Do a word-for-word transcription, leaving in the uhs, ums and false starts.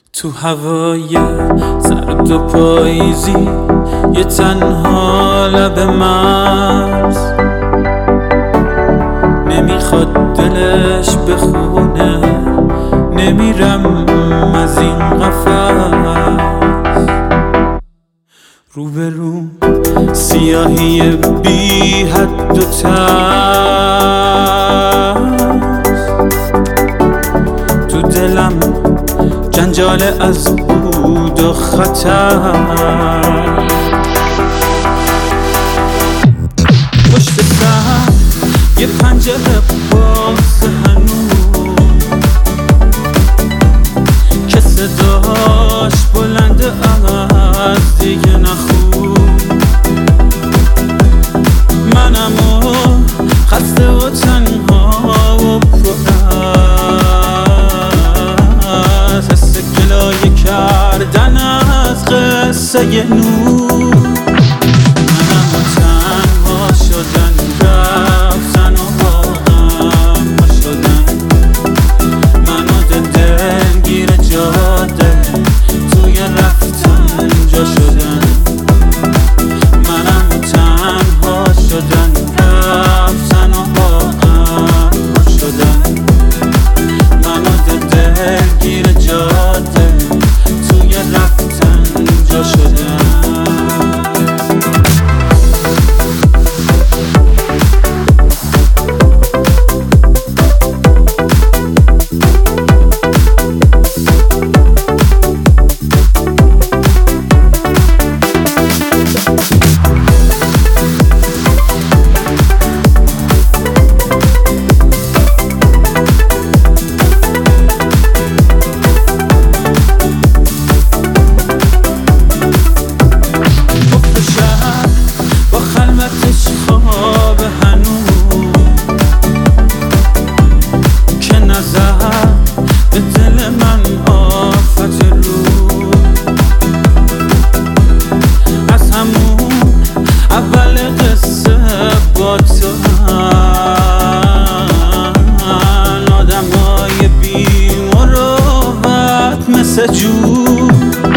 تو هوای سرد و پاییزی یه تنها لب مرز نمیخواد دلش بخونه، نمیرم از این قفس. روبرو سیاهی بی حد و ترس، تو دلم جنجال از بود و خطر. پشت سر یه پنجره باز هنوز که صداش بلنده از دیگه نخون. منم و خسته و تنها و پرست حس گلایه کردن از قصه نور. منم و تنها شدن رفتن و غم شدن، من و دل دلگیر جاده توی رفتن جا شدن. منم و تنها شدن رفتن و غم شدن، من و دل دلگیر جاده توی رفتن جا شدن. آدمای بی مروت مثل جور